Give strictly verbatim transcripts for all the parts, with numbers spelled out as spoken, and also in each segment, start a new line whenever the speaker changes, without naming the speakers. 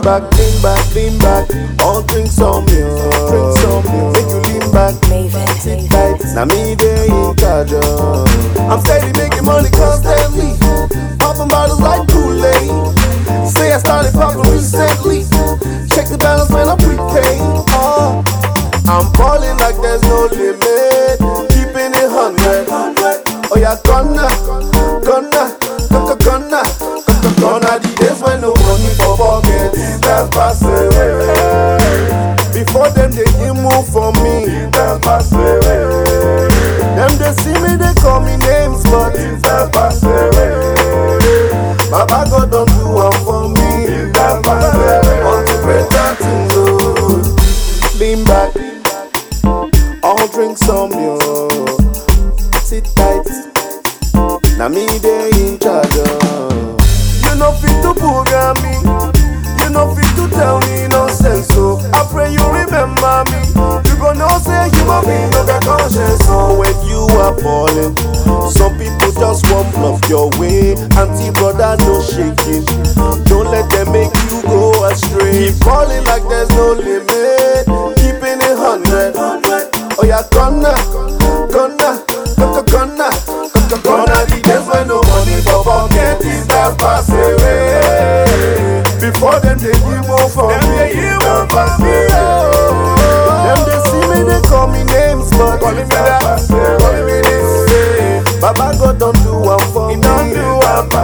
back, lean back, lean back. All drinks on me, oh. Drinks on me. Make you lean back, sit tight. Now me they in charge, oh. I'm steady making money constantly, popping bottles like Kool-Aid. Say I started popping recently. Check the balance when I prepaid. Oh, I'm balling like there's no limit, keeping it hundred. Oh yeah, gonna, gonna, gonna, gonna, gonna. The days when no money for pocket, that's pass away. Before them they give move for me, that's pass away. Them they see me, they call me names, but that's pass away. Baba God don't do one for me, that's pass away. On the better things, oh. Lean back, all drinks on me, oh. Sit tight, now me they in charge, oh. You know fit to program me, you know fit to tell me nonsense, so I pray you remember me. You gonna say human being no got conscience, so when you are falling, some people just won't bluff your way. Auntie brother no shaking, don't let them make you go astray. Keep falling like there's no limit, keeping it hundred. Oh yeah, gonna, gonna, gonna, gonna, gonna, gonna. The days when no money for pocket is that pass away. Before them they give more for them, me, they give more for me. Oh. Them they see me, they call me names, but calling me that, calling me this. Baba God don't do one for me, don't do one for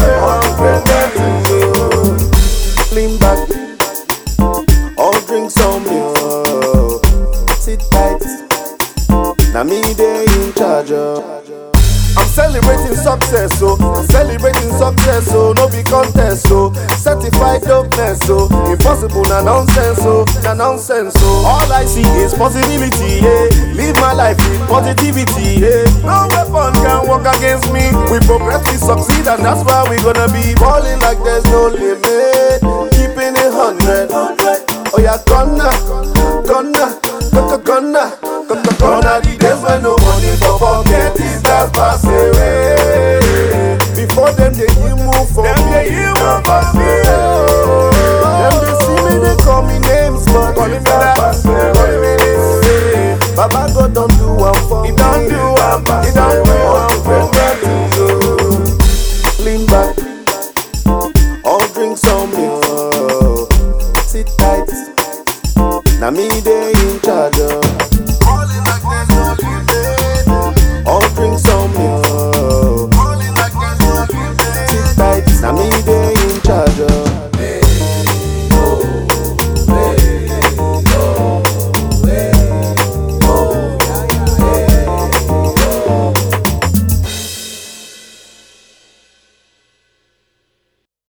me. Lean back, all drinks on me, oh. Sit tight, now me they in charge, oh. I'm celebrating success, so celebrating success, so no be contest, so certified dopeness, so impossible na nonsense, so na nonsense, so all I see is possibility, yeah. Live my life with positivity, yeah. No weapon can work against me. We progress, we succeed, and that's why we gonna be balling like there's no limit, keeping it hundred. Oh yeah, gonna, gonna, gonna, gonna, gonna, gonna. The days when no money for pocket is that pass away. Before them they give move for them, me, they give move for me. Oh. Them they see me, they call me names, but calling me that, calling me this. Baba God don't do one for me, he don't do one for me.